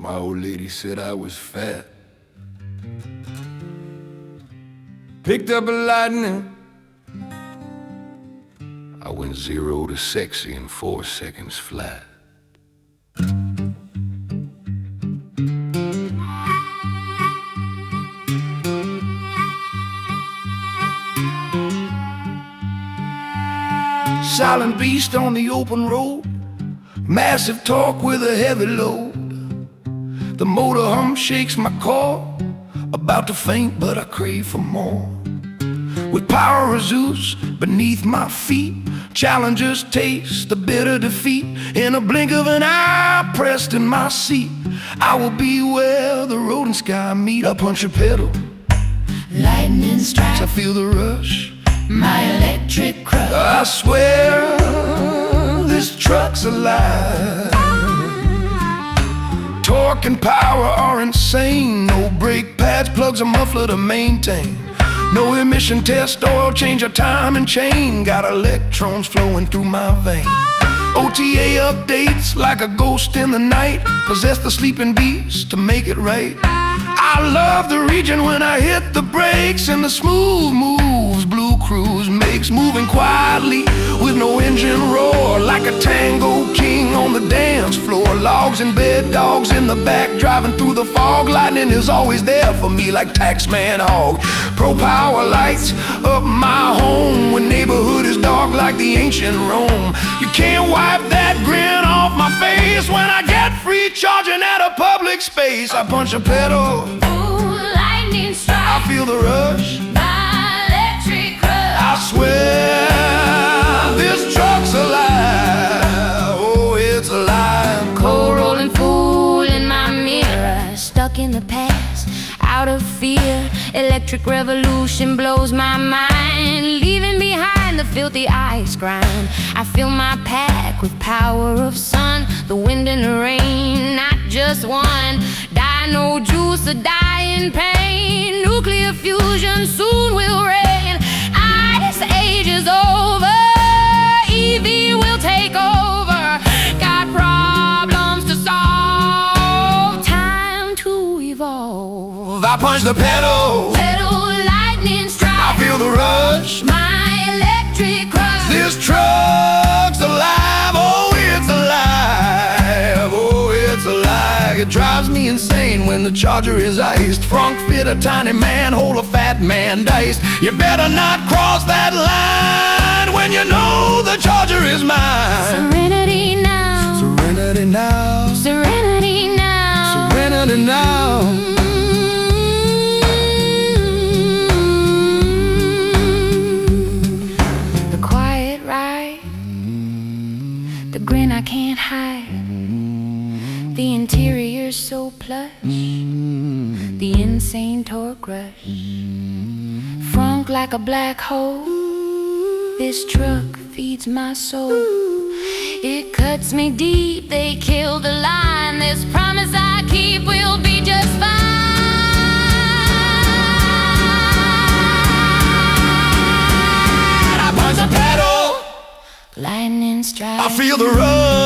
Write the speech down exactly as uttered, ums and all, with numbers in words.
My old lady said I was fat. Picked up a lightning. I went zero to sexy in four seconds flat. Silent beast on the open road, massive torque with a heavy load. The motor hum shakes my core, about to faint but I crave for more. With power of Zeus beneath my feet, challengers taste the bitter defeat. In a blink of an eye, pressed in my seat, I will be where the road and sky meet. I punch a pedal, lightning strikes, I feel the rush, my electric crush. I swear this truck's alive. Torque and power are insane. No brake pads, plugs, a muffler to maintain. No emission test, oil change, or time and chain. Got electrons flowing through my vein. O T A updates like a ghost in the night. Possess the sleeping beast to make it right. I love the region when I hit the brakes, and the smooth moves Blue Cruise makes. Moving quietly with no engine roar, like a tango king on the dance floor. Logs and bed dogs in the back, driving through the fog. Lightning is always there for me like Taxman Hog. Pro power lights up my home when neighborhood is dark like the ancient Rome. You can't wipe that grin off my face when I get free charging at a public space. I punch a pedal, Ooh, lightning strike, I feel the rush, my electric crush. I swear this truck's alive. Oh, it's alive. Cold rolling fool in my mirror, stuck in the past, out of fear. Electric revolution blows my mind, leaving behind the filthy ice grind. I fill my pack with power of sun, the wind and the rain, not just one. Dino juice, a dying pain. Nuclear fusion soon will reign. Ice age is over, E V will take over. Got problems to solve, time to evolve. I punch the pedal, Pedal, lightning strike, I feel the rush, my electric crush. this truck's alive. Oh, it's alive. Oh, it's alive. It drives me insane when the charger is iced. Frunk fit a tiny manhole, a fat man diced. You better not cross that line when you know the charger is mine. Serenity now, Serenity now, serenity now, serenity now. The quiet ride, the grin I can't hide. The interior so plush, the insane torque rush. Frunk like a black hole, this truck feeds my soul. It cuts me deep, they kill the line. This promise I keep will be just fine. I punch a pedal, lightning strike, I feel the rush.